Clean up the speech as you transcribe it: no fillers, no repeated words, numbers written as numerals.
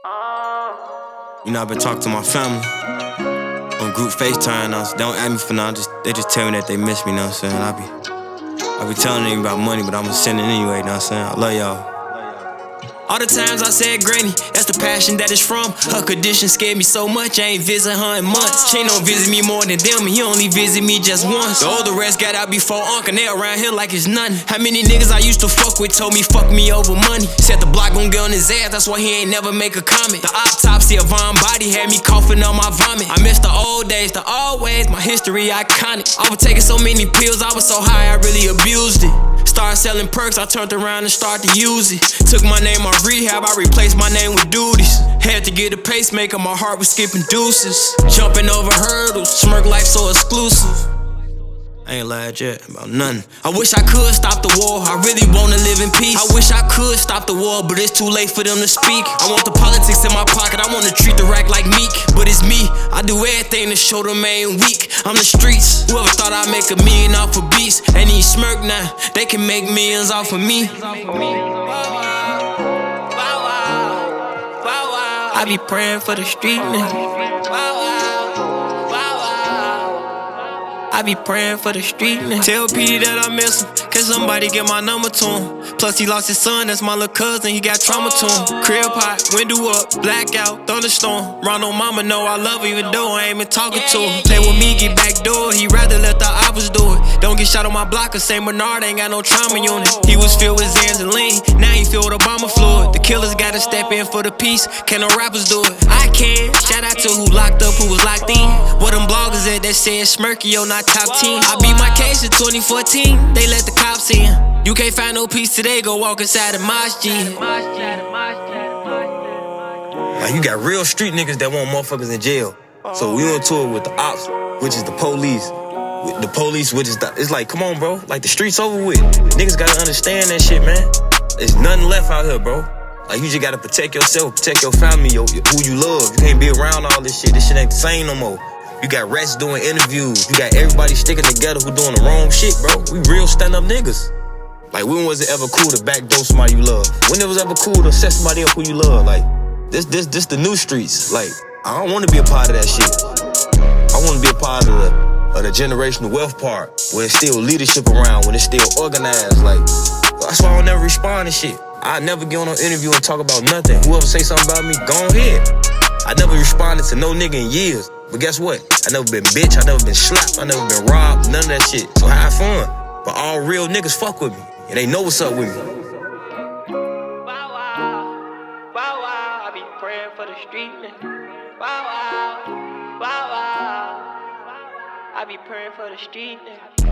You know, I've been talking to my family on group FaceTime now, so they don't ask me for now. They just tell me that they miss me, you know what I'm saying? I be telling them about money, but I'ma send it anyway, you know what I'm saying? I love y'all. All the times I said granny, that's the passion that it's from. Her condition scared me so much, I ain't visit her in months. She don't visit me more than them, he only visit me just once. The older rest got out before Uncle, they around here like it's nothing. How many niggas I used to fuck with told me fuck me over money? Said the block gon' get on his ass, that's why he ain't never make a comment. The autopsy of Von Body had me coughing on my vomit. I miss the old days, the old ways, my history iconic. I was taking so many pills, I was so high I really abused it. Started selling perks, I turned around and started to use it. Took my name on rehab, I replaced my name with duties. Had to get a pacemaker, my heart was skipping deuces. Jumping over hurdles, smirk life so exclusive. I ain't lied yet about nothing. I wish I could stop the war, I really wanna live in peace. I wish I could stop the war, but it's too late for them to speak. I want the politics in my pocket, I wanna treat the rack like Meek. But it's me, I do everything to show them I ain't weak. I'm the streets, whoever thought I'd make $1 million off of beats. Ain't even smirk now, they can make millions off of me. I be praying for the street nigga. I be praying for the street nigga. Tell P that I miss him, can somebody get my number to him? Plus he lost his son, that's my little cousin, he got trauma to him. Crib hot, window up, blackout, thunderstorm. Ronald mama know I love her even though I ain't been talking to him. Play with me, get back door, he rather let the oppers do it. Don't get shot on my block, cause St. Bernard ain't got no trauma unit. He was filled with Zans and lean, now he filled with Obama fluid. The killers gotta step in for the peace, can no rappers do it? I can, shout out to who locked up, who was locked in. What them bloggers at that said Smirky, yo, not top 10. I beat my case in 2014, they let the cops in. You can't find no peace today, go walk inside the masjid. Like, you got real street niggas that want motherfuckers in jail. So we on tour with the ops, which is the police. With the police, which is it's like, come on, bro. Like, the street's over with. Niggas gotta understand that shit, man. There's nothing left out here, bro. Like, you just gotta protect yourself, protect your family, who you love. You can't be around all this shit. This shit ain't the same no more. You got rats doing interviews. You got everybody sticking together who doing the wrong shit, bro. We real stand-up niggas. Like, when was it ever cool to backdoor somebody you love? When it was ever cool to set somebody up who you love? Like, this the new streets. Like, I don't want to be a part of that shit. I want to be a part of the generational wealth part, where it's still leadership around, when it's still organized. Like, that's why I don't never respond to shit. I never get on an interview and talk about nothing. Whoever say something about me, go ahead. I never responded to no nigga in years. But guess what? I never been bitch, I never been slapped, I never been robbed, none of that shit. So I have fun. But all real niggas fuck with me, and they know what's up with me. Bow wow, I be praying for the street nigga. Bow wow, I be praying for the street nigga.